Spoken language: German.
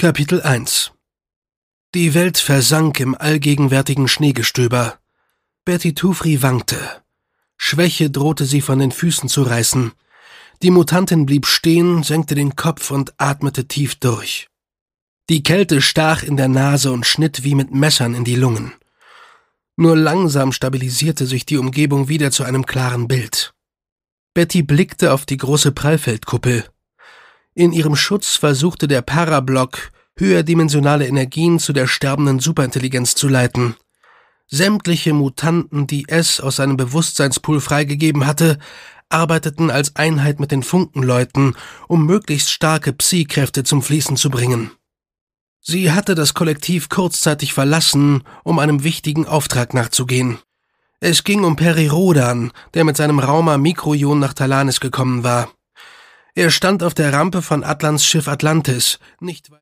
Kapitel 1 Die Welt versank im allgegenwärtigen Schneegestöber. Betty Tufri wankte. Schwäche drohte sie von den Füßen zu reißen. Die Mutantin blieb stehen, senkte den Kopf und atmete tief durch. Die Kälte stach in der Nase und schnitt wie mit Messern in die Lungen. Nur langsam stabilisierte sich die Umgebung wieder zu einem klaren Bild. Betty blickte auf die große Prallfeldkuppel. In ihrem Schutz versuchte der Parablock, höherdimensionale Energien zu der sterbenden Superintelligenz zu leiten. Sämtliche Mutanten, die es aus seinem Bewusstseinspool freigegeben hatte, arbeiteten als Einheit mit den Funkenleuten, um möglichst starke Psi-Kräfte zum Fließen zu bringen. Sie hatte das Kollektiv kurzzeitig verlassen, um einem wichtigen Auftrag nachzugehen. Es ging um Peri Rhodan, der mit seinem Rauma Mikroion nach Talanis gekommen war. Er stand auf der Rampe von Atlans Schiff Atlantis, nicht weit